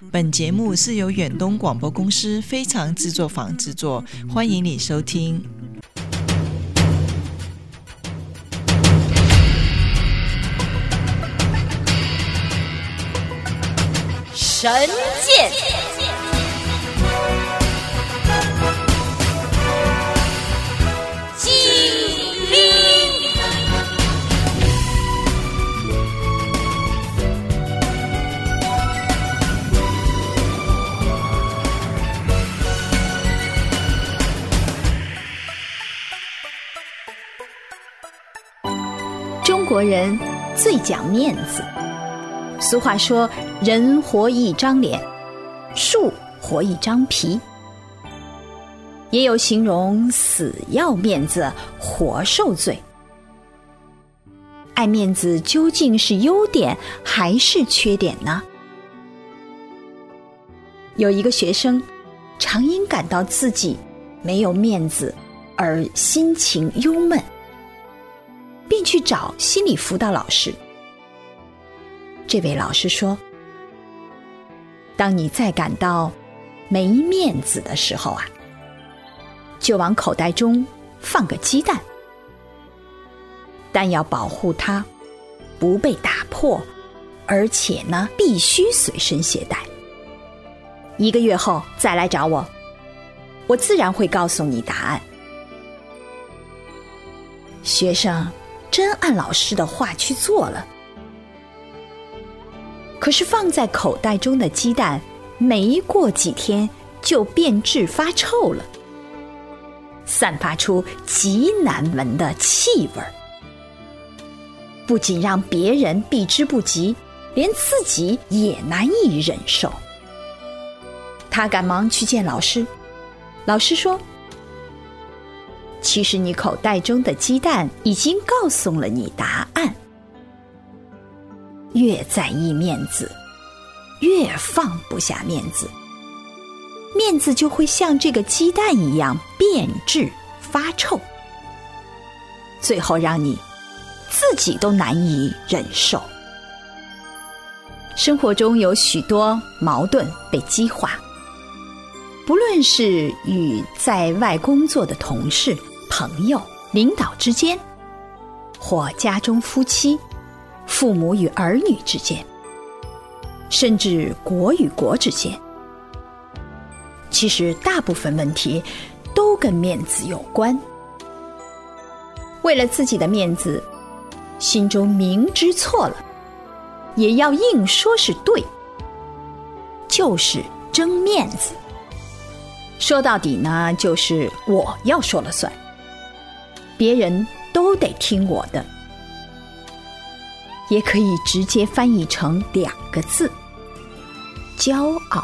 本节目是由远东广播公司非常制作坊制作，欢迎你收听。 神剑中国人最讲面子，俗话说人活一张脸，树活一张皮，也有形容死要面子活受罪。爱面子究竟是优点还是缺点呢？有一个学生常因感到自己没有面子而心情忧闷，便去找心理辅导老师。这位老师说，当你再感到没面子的时候就往口袋中放个鸡蛋，但要保护它不被打破，而且必须随身携带。1个月后再来找我，我自然会告诉你答案。学生真按老师的话去做了，可是放在口袋中的鸡蛋没过几天就变质发臭了，散发出极难闻的气味，不仅让别人避之不及，连自己也难以忍受。他赶忙去见老师，老师说，其实你口袋中的鸡蛋已经告诉了你答案。越在意面子，越放不下面子，面子就会像这个鸡蛋一样变质发臭，最后让你自己都难以忍受。生活中有许多矛盾被激化，不论是与在外工作的同事、朋友、领导之间，或家中夫妻、父母与儿女之间，甚至国与国之间，其实大部分问题都跟面子有关。为了自己的面子，心中明知错了，也要硬说是对，就是争面子。说到底就是我要说了算，别人都得听我的。也可以直接翻译成2个字：骄傲。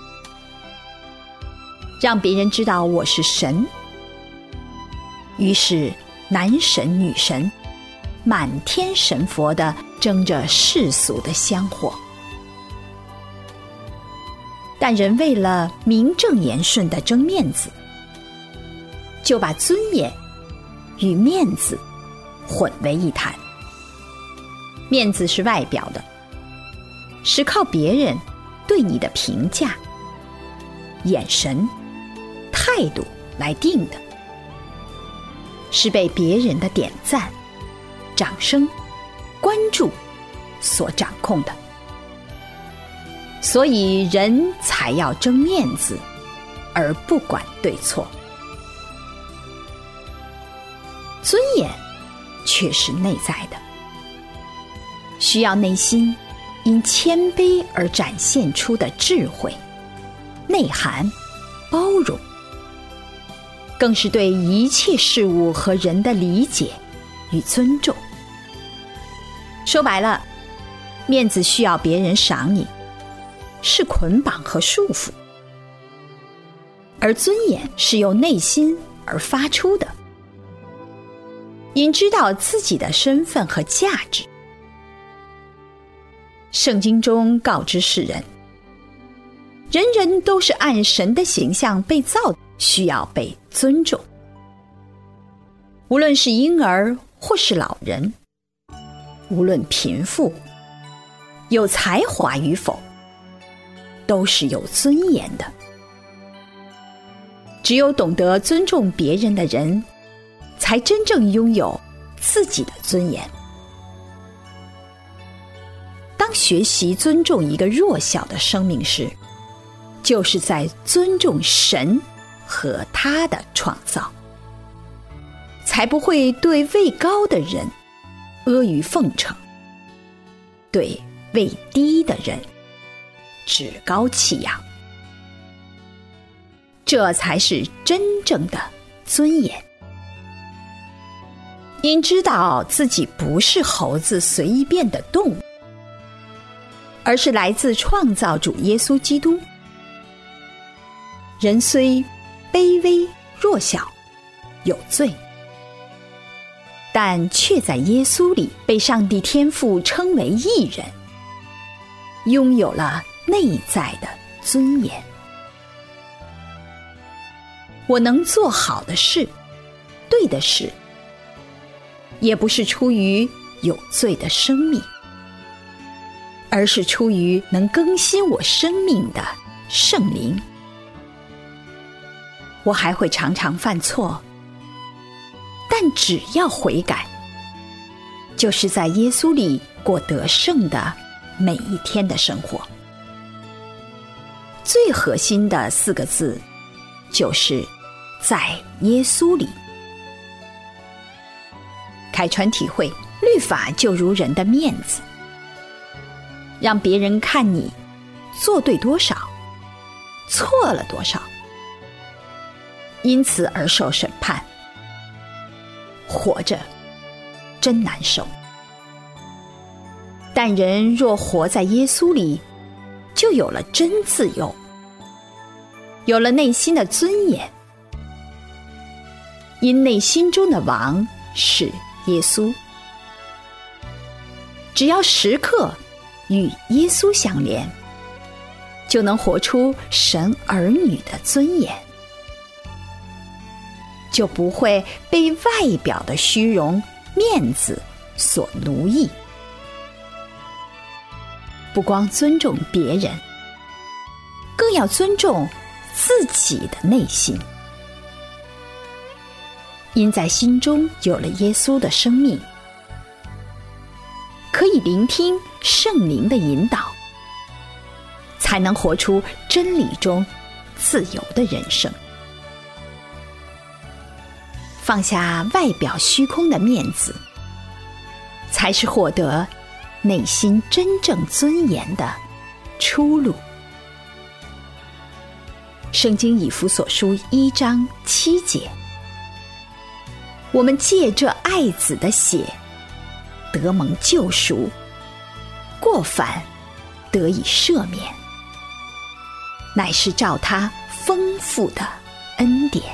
让别人知道我是神，于是男神女神满天神佛地争着世俗的香火。但人为了名正言顺地争面子，就把尊严与面子混为一谈。面子是外表的，是靠别人对你的评价、眼神、态度来定的，是被别人的点赞、掌声、关注所掌控的。所以人才要争面子，而不管对错。尊严却是内在的，需要内心因谦卑而展现出的智慧、内涵、包容，更是对一切事物和人的理解与尊重。说白了，面子需要别人赏你，是捆绑和束缚，而尊严是由内心而发出的，因知道自己的身份和价值。圣经中告知世人，人人都是按神的形象被造的，需要被尊重。无论是婴儿或是老人，无论贫富，有才华与否， 都是有尊严的。只有懂得尊重别人的人，才真正拥有自己的尊严。当学习尊重一个弱小的生命时，就是在尊重神和他的创造，才不会对位高的人阿谀奉承，对位低的人趾高气扬。这才是真正的尊严。因知道自己不是猴子随意变的动物，而是来自创造主耶稣基督。人虽卑微弱小，有罪，但却在耶稣里被上帝天父称为义人，拥有了内在的尊严。我能做好的事，对的事，也不是出于有罪的生命，而是出于能更新我生命的圣灵。我还会常常犯错，但只要悔改，就是在耶稣里过得胜的每一天的生活。最核心的4个字就是在耶稣里。凯传体会，律法就如人的面子，让别人看你做对多少，错了多少，因此而受审判。活着真难受。但人若活在耶稣里，就有了真自由，有了内心的尊严。因内心中的王是耶稣，只要时刻与耶稣相连，就能活出神儿女的尊严，就不会被外表的虚荣、面子所奴役。不光尊重别人，更要尊重自己的内心。因在心中有了耶稣的生命，可以聆听圣灵的引导，才能活出真理中自由的人生。放下外表虚空的面子，才是获得内心真正尊严的出路。圣经以弗所书1章7节，我们借这爱子的血得蒙救赎，过犯得以赦免，乃是照他丰富的恩典。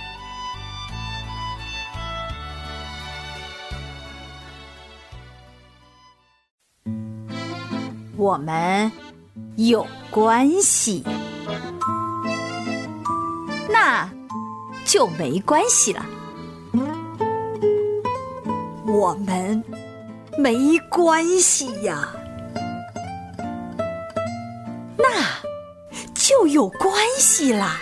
我们有关系，那就没关系了。我们没关系呀，那就有关系啦。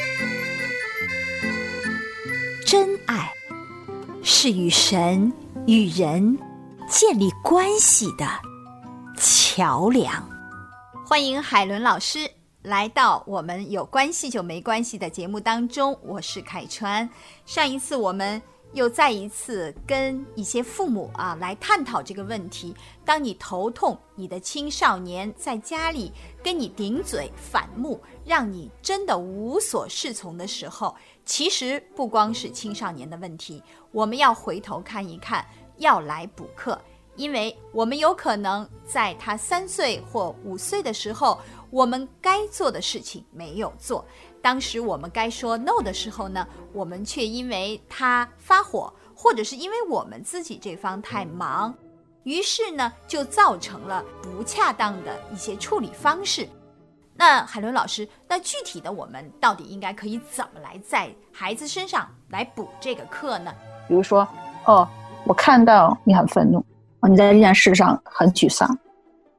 真爱是与神与人建立关系的桥梁。 欢迎海伦老师来到我们有关系就没关系的节目当中，我是凯川。上一次我们又再一次跟一些父母来探讨这个问题。当你头痛，你的青少年在家里跟你顶嘴反目，让你真的无所适从的时候，其实不光是青少年的问题，我们要回头看一看，要来补课。因为我们有可能在他3岁或5岁的时候，我们该做的事情没有做，当时我们该说 no 的时候呢，我们却因为他发火，或者是因为我们自己这方太忙，于是呢就造成了不恰当的一些处理方式。那海伦老师，那具体的我们到底应该可以怎么来在孩子身上来补这个课呢？ 比如说，我看到你很愤怒，你在这件事上很沮丧，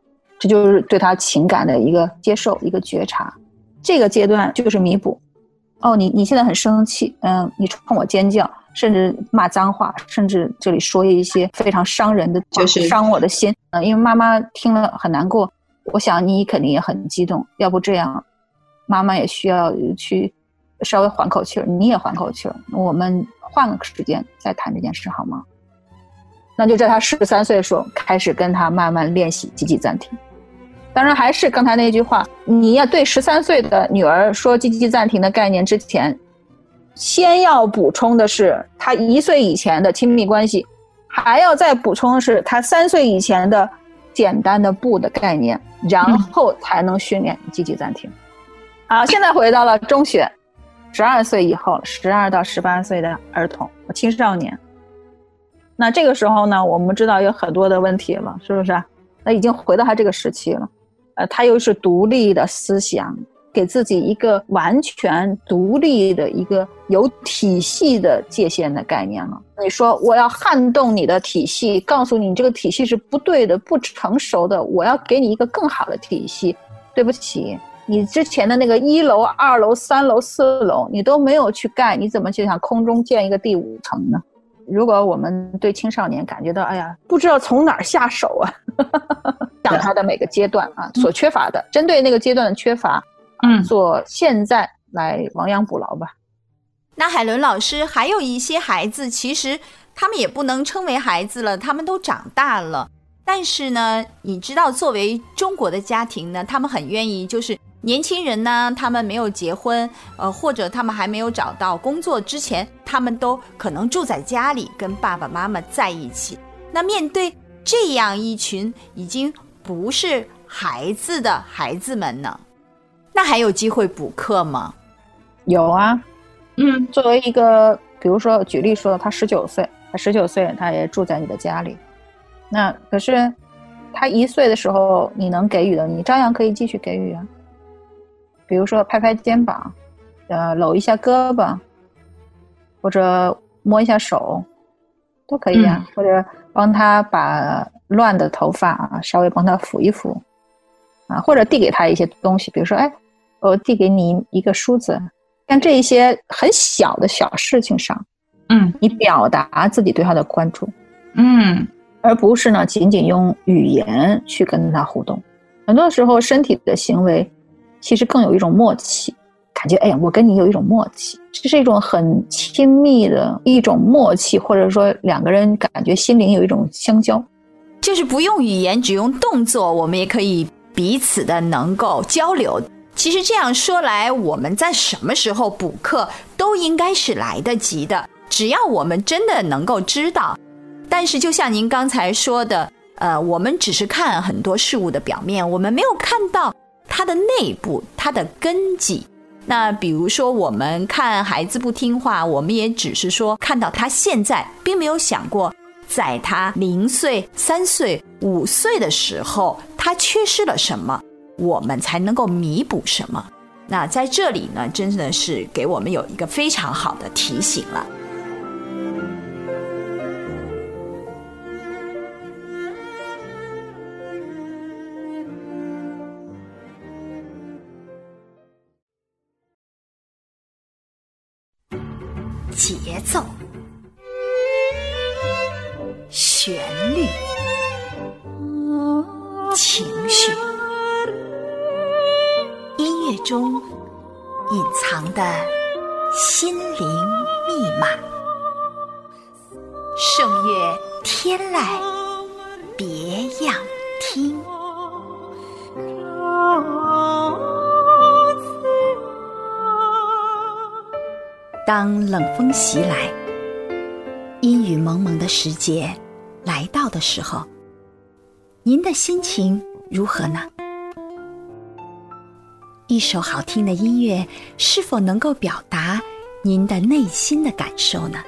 这就是对他情感的一个接受，一个觉察。这个阶段就是弥补。哦，你现在很生气，你冲我尖叫，甚至骂脏话，甚至这里说一些非常伤人的话，就是伤我的心。因为妈妈听了很难过，我想你肯定也很激动，要不这样，妈妈也需要去稍微缓口气儿，你也缓口气儿，我们换个时间再谈这件事好吗？那就在他13岁的时候开始跟他慢慢练习积极暂停。当然还是刚才那句话，你要对13岁的女儿说积极暂停的概念之前，先要补充的是他1岁以前的亲密关系，还要再补充的是他3岁以前的简单的不的概念，然后才能训练积极暂停。好，现在回到了中学，12岁以后，12到18岁的儿童青少年，那这个时候呢，我们知道有很多的问题了，是不是？那已经回到他这个时期了，他又是独立的思想，给自己一个完全独立的一个有体系的界限的概念了。你说我要撼动你的体系，告诉你这个体系是不对的、不成熟的，我要给你一个更好的体系。对不起，你之前的那个1楼、2楼、3楼、4楼你都没有去盖，你怎么就想空中建一个第5层呢？如果我们对青少年感觉到哎呀不知道从哪儿下手啊，讲他的每个阶段啊所缺乏的，针对那个阶段的缺乏，做现在来亡羊补牢吧。 那海伦老师，还有一些孩子其实他们也不能称为孩子了，他们都长大了，但是呢你知道作为中国的家庭呢，他们很愿意就是年轻人呢，他们没有结婚，或者他们还没有找到工作之前，他们都可能住在家里，跟爸爸妈妈在一起。那面对这样一群已经不是孩子的孩子们呢，那还有机会补课吗？ 有啊，作为一个，比如说举例说，他19岁，他也住在你的家里，那可是他1岁的时候，你能给予的，你照样可以继续给予啊。比如说拍拍肩膀，搂一下胳膊，或者摸一下手，都可以啊。或者帮他把乱的头发啊稍微帮他抚一抚啊，或者递给他一些东西，比如说我递给你一个梳子，像这一些很小的小事情上，你表达自己对他的关注，而不是呢仅仅用语言去跟他互动。很多时候身体的行为其实更有一种默契，感觉我跟你有一种默契，这是一种很亲密的一种默契，或者说两个人感觉心灵有一种相交， 就是不用语言只用动作，我们也可以彼此的能够交流。其实这样说来，我们在什么时候补课都应该是来得及的，只要我们真的能够知道。但是就像您刚才说的，我们只是看很多事物的表面，我们没有看到它的内部，它的根基。那比如说我们看孩子不听话，我们也只是说看到他现在，并没有想过在他0岁、3岁、5岁的时候他缺失了什么，我们才能够弥补什么。那在这里呢，真的是给我们有一个非常好的提醒了。节奏、旋律、情绪，音乐中隐藏的心灵密码。圣乐天籁，别样听。当冷风袭来，阴雨蒙蒙的时节来到的时候，您的心情如何呢？一首好听的音乐是否能够表达您的内心的感受呢？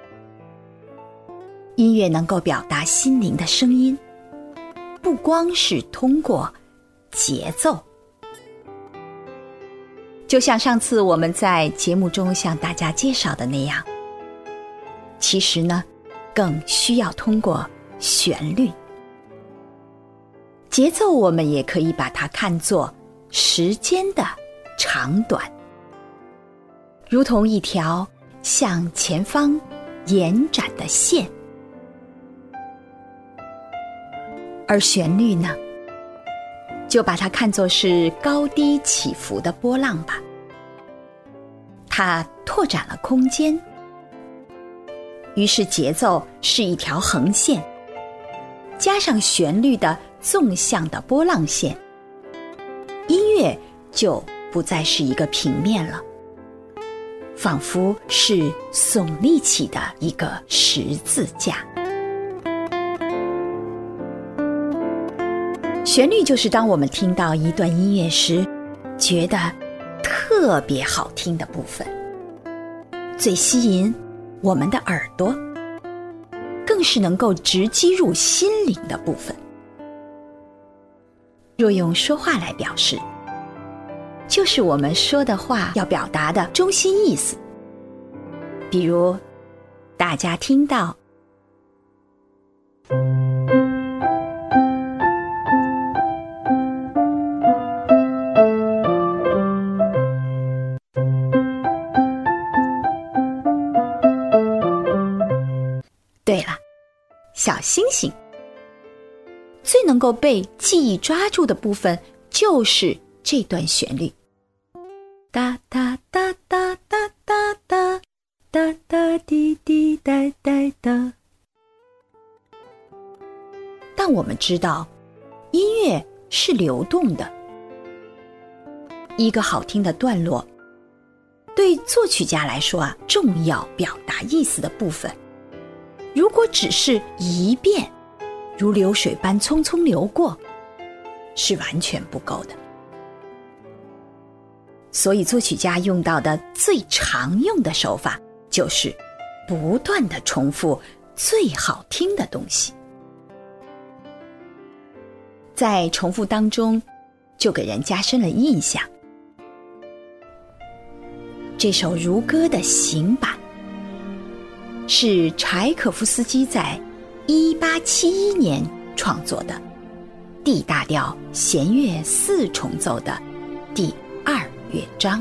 音乐能够表达心灵的声音，不光是通过节奏。就像上次我们在节目中向大家介绍的那样，其实呢，更需要通过旋律。 节奏我们也可以把它看作时间的长短，如同一条向前方延展的线。而旋律呢，就把它看作是高低起伏的波浪吧。它拓展了空间，于是节奏是一条横线，加上旋律的纵向的波浪线，音乐就不再是一个平面了，仿佛是耸立起的一个十字架。旋律就是当我们听到一段音乐时觉得特别好听的部分，最吸引我们的耳朵，更是能够直击入心灵的部分。若用说话来表示，就是我们说的话要表达的中心意思。比如大家听到对了，小星星最能够被记忆抓住的部分就是这段旋律，哒哒哒哒哒哒哒哒哒滴滴哒哒哒。但我们知道，音乐是流动的，一个好听的段落，对作曲家来说重要表达意思的部分，如果只是一遍如流水般匆匆流过，是完全不够的。所以作曲家用到的最常用的手法，就是不断地重复最好听的东西。在重复当中，就给人加深了印象。这首如歌的行版是柴可夫斯基在1871年创作的 D 大调弦乐4重奏的第2乐章。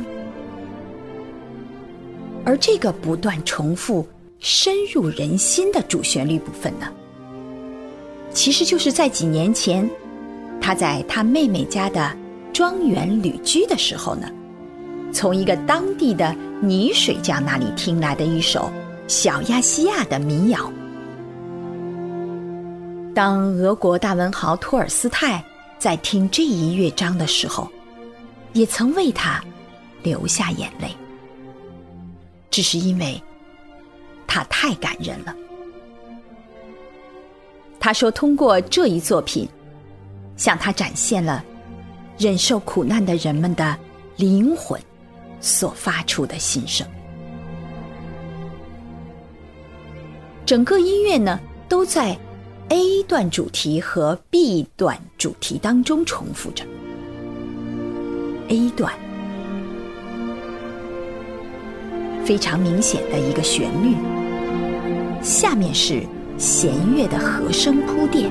而这个不断重复深入人心的主旋律部分呢，其实就是在几年前他在他妹妹家的庄园旅居的时候呢，从一个当地的泥水匠那里听来的一首小亚细亚的民谣。当俄国大文豪托尔斯泰在听这一乐章的时候，也曾为他流下眼泪，只是因为他太感人了。他说通过这一作品向他展现了忍受苦难的人们的灵魂所发出的心声。整个音乐呢，都在 A 段主题和 B 段主题当中重复着。A 段非常明显的一个旋律，下面是弦乐的和声铺垫。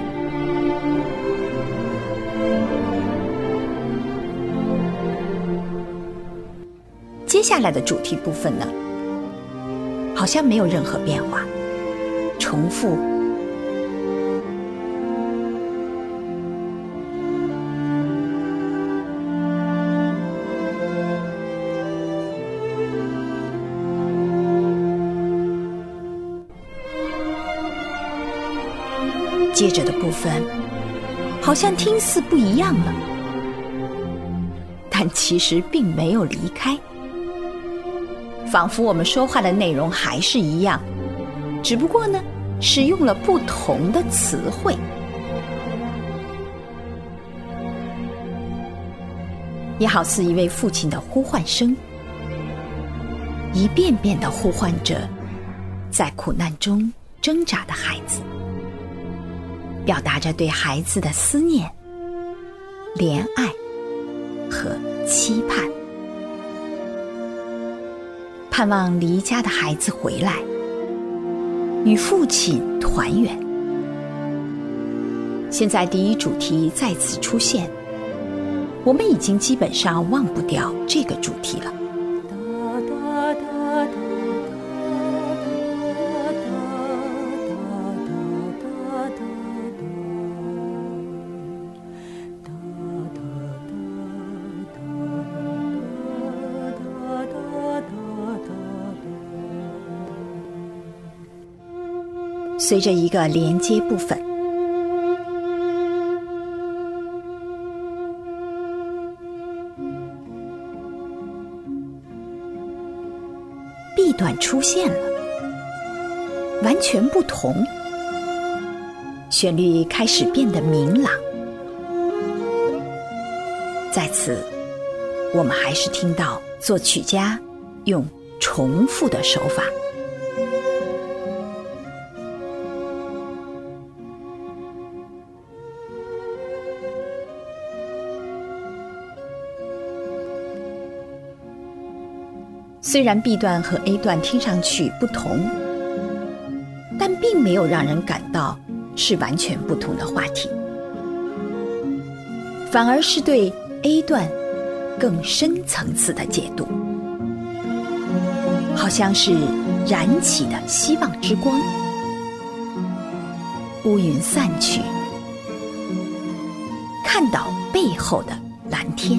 接下来的主题部分呢，好像没有任何变化，重复。接着的部分好像听似不一样了，但其实并没有离开，仿佛我们说话的内容还是一样，只不过呢，使用了不同的词汇。也好似一位父亲的呼唤声，一遍遍地呼唤着在苦难中挣扎的孩子，表达着对孩子的思念、怜爱和期盼，盼望离家的孩子回来，与父亲团圆。 现在第一主题再次出现，我们已经基本上忘不掉这个主题了。随着一个连接部分，B 段出现了，完全不同，旋律开始变得明朗。在此，我们还是听到作曲家用重复的手法。虽然 B 段和 A 段听上去不同，但并没有让人感到是完全不同的话题，反而是对 A 段更深层次的解读，好像是燃起的希望之光。乌云散去，看到背后的蓝天。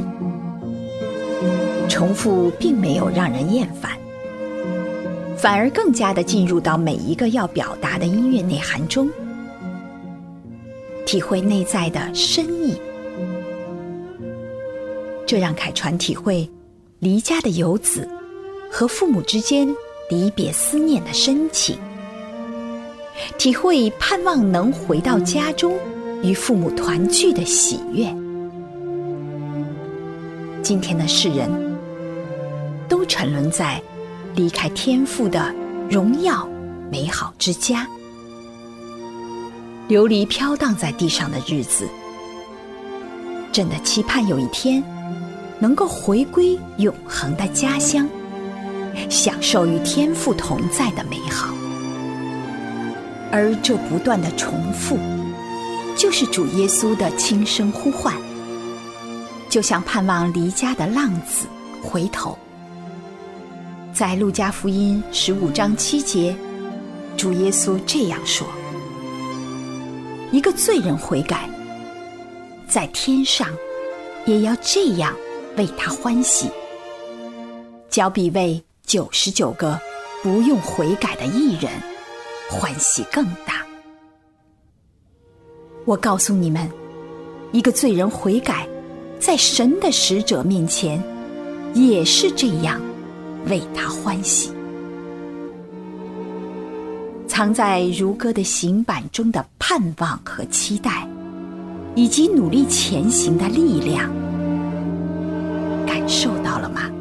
重复并没有让人厌烦，反而更加的进入到每一个要表达的音乐内涵中，体会内在的深意。这让凯传体会离家的游子和父母之间离别思念的深情，体会盼望能回到家中与父母团聚的喜悦。今天的世人都沉沦在离开天父的荣耀美好之家，流离飘荡在地上的日子，真的期盼有一天能够回归永恒的家乡，享受与天父同在的美好。而这不断的重复，就是主耶稣的轻声呼唤，就像盼望离家的浪子回头。在路加福音15章7节，主耶稣这样说：一个罪人悔改，在天上也要这样为他欢喜，较比为99个不用悔改的义人欢喜更大。我告诉你们，一个罪人悔改，在神的使者面前也是这样为他欢喜。藏在如歌的行板中的盼望和期待，以及努力前行的力量，感受到了吗？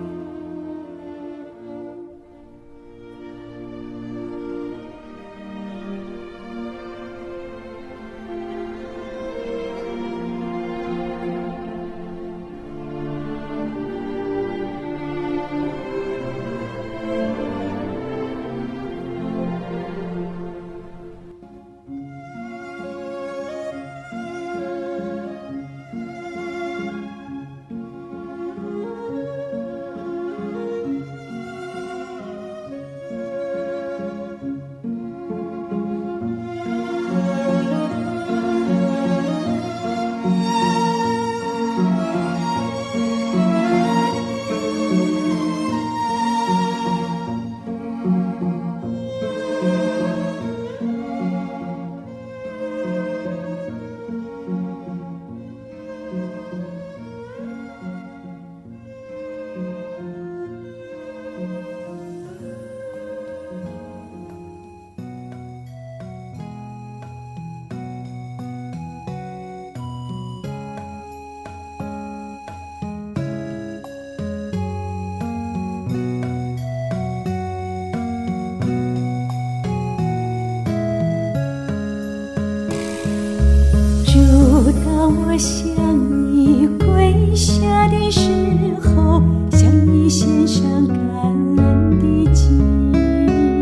当我向你跪下的时候，向你献上感恩的祭。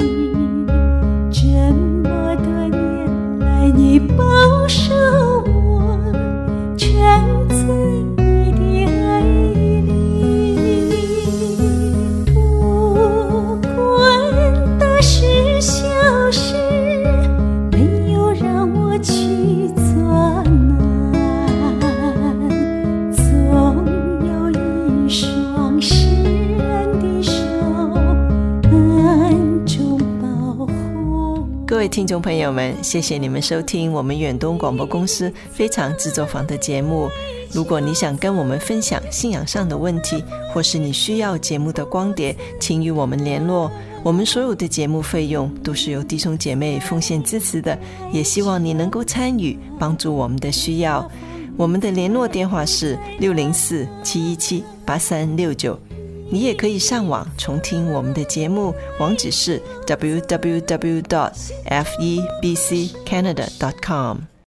这么多年来，你保守我。 位听众朋友们，谢谢你们收听我们远东广播公司非常制作坊的节目。如果你想跟我们分享信仰上的问题，或是你需要节目的光碟，请与我们联络。我们所有的节目费用都是由弟兄姐妹奉献支持的，也希望你能够参与，帮助我们的需要。我们的联络电话是604-717-8369，你也可以上网重听我们的节目，网址是 www.febccanada.com。